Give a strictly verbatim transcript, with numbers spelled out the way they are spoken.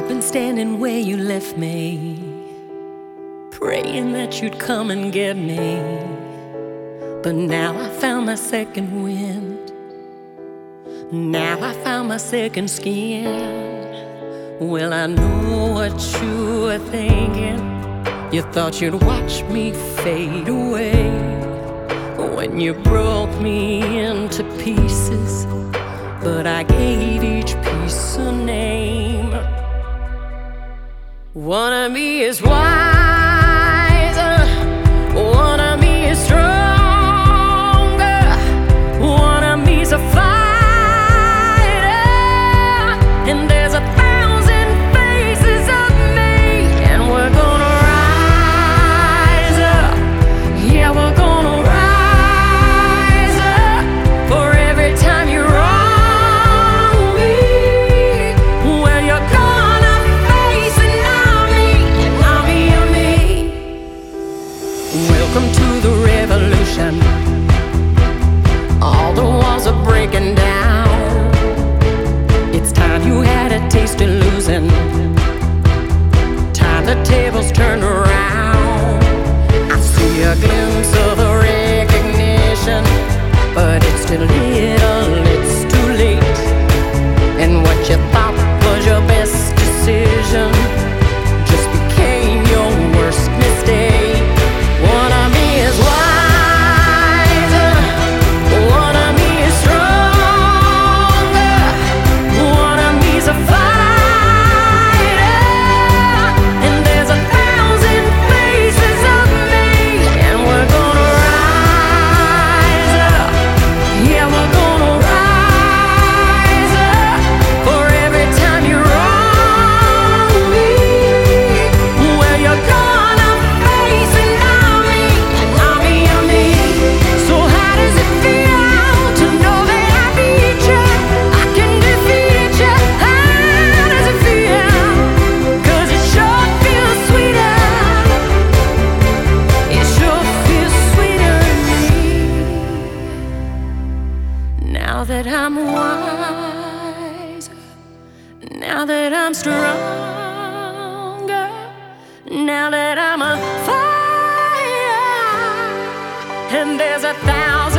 I've been standing where you left me, praying that you'd come and get me. But now I found my second wind. Now I found my second skin. Well, I know what you were thinking. You thought you'd watch me fade away when you broke me into pieces. But I gave each piece a name. One of me is wiser, one of me is stronger, one of me's a fighter, and there's a thousand faces of me, and we're gonna rise up. Yeah, we're gonna rise up. For every time you're wrong me, well, you're gonna face an army, an army of me. Welcome to the revolution. All the walls are breaking down. It's time you had a taste of losing. Time the tables turned around. I see a glimpse of the recognition, but it's too little, it's too late. And what you thought was your best decision just became your worst mistake. One of me is wiser, one of me is stronger, one of me's a fighter, and there's a thousand faces of me, and we're gonna rise up. Yeah, we're gonna rise up. For every time you're wrong me, well, you're gonna face an army, an army of me. So how does it feel to know that I beat you? I can defeat you. How does it feel? 'Cause it sure feels sweeter. It sure feels sweeter to me. Now that I'm wise, now that I'm stronger, now that I'm a fire, and there's a thousand